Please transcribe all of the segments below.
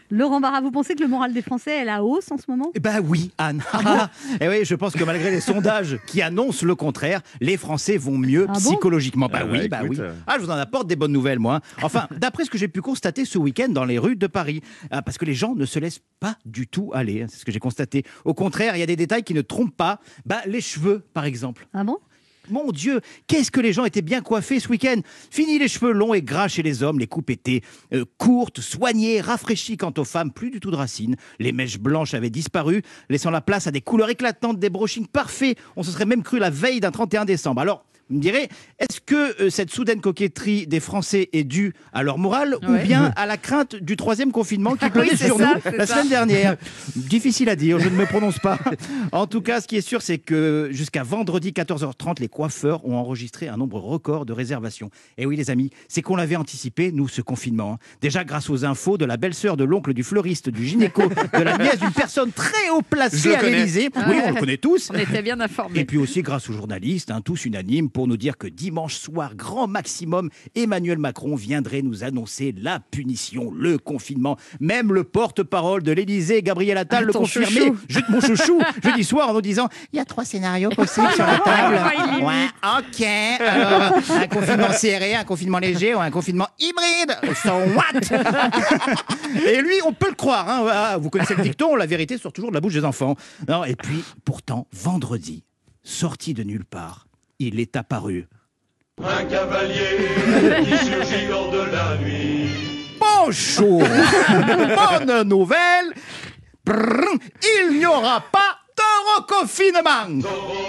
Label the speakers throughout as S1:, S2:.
S1: Laurent Barra, vous pensez que le moral des Français est à la hausse en ce moment?
S2: Eh ben oui, Anne. Et oui, je pense que malgré les sondages qui annoncent le contraire, les Français vont mieux psychologiquement. Oui. Ah, je vous en apporte des bonnes nouvelles, moi. Enfin, d'après ce que j'ai pu constater ce week-end dans les rues de Paris, parce que les gens ne se laissent pas du tout aller. C'est ce que j'ai constaté. Au contraire, il y a des détails qui ne trompent pas. Les cheveux, par exemple.
S1: Ah bon?
S2: Mon Dieu, qu'est-ce que les gens étaient bien coiffés ce week-end. Fini les cheveux longs et gras chez les hommes, les coupes étaient courtes, soignées, rafraîchies. Quant aux femmes, plus du tout de racines. Les mèches blanches avaient disparu, laissant la place à des couleurs éclatantes, des brushings parfaits. On se serait même cru la veille d'un 31 décembre. Alors, vous me direz, est-ce que cette soudaine coquetterie des Français est due à leur morale ou bien à la crainte du troisième confinement qui planait sur nous la semaine dernière? Difficile à dire, je ne me prononce pas. En tout cas, ce qui est sûr, c'est que jusqu'à vendredi 14h30, les coiffeurs ont enregistré un nombre record de réservations. Et oui, les amis, c'est qu'on l'avait anticipé, nous, ce confinement. Déjà grâce aux infos de la belle-sœur, de l'oncle, du fleuriste, du gynéco, de la nièce d'une personne très haut placée à l'Élysée. Oui, on le connaît tous.
S3: On était bien informés.
S2: Et puis aussi grâce aux journalistes, tous unanimes, pour nous dire que dimanche soir, grand maximum, Emmanuel Macron viendrait nous annoncer la punition, le confinement. Même le porte-parole de l'Élysée, Gabriel Attal, le confirmait. Mon chouchou, jeudi soir, en nous disant il y a 3 scénarios possibles sur la table. Ouais, ok. Alors, un confinement serré, un confinement léger ou un confinement hybride. So what? Et lui, on peut le croire. Vous connaissez le dicton, la vérité sort toujours de la bouche des enfants. Non, et puis, pourtant, vendredi, sorti de nulle part, il est apparu.
S4: Un cavalier qui surgit hors de la nuit.
S2: Bonjour. Bonne nouvelle. Il n'y aura pas de reconfinement.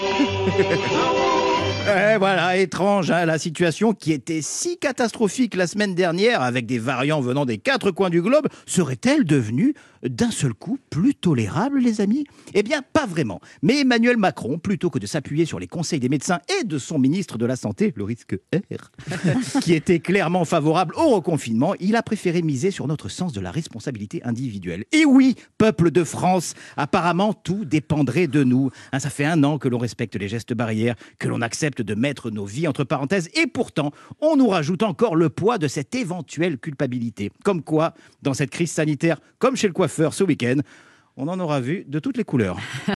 S2: Voilà, étrange, la situation qui était si catastrophique la semaine dernière avec des variants venant des 4 coins du globe, serait-elle devenue d'un seul coup plus tolérable, les amis? Eh bien, pas vraiment. Mais Emmanuel Macron, plutôt que de s'appuyer sur les conseils des médecins et de son ministre de la Santé, le risque R, qui était clairement favorable au reconfinement, il a préféré miser sur notre sens de la responsabilité individuelle. Et oui, peuple de France, apparemment tout dépendrait de nous. Ça fait 1 an que l'on respecte les gestes barrières, que l'on accepte de mettre nos vies entre parenthèses, et pourtant, on nous rajoute encore le poids de cette éventuelle culpabilité. Comme quoi, dans cette crise sanitaire, comme chez le coiffeur ce week-end, on en aura vu de toutes les couleurs.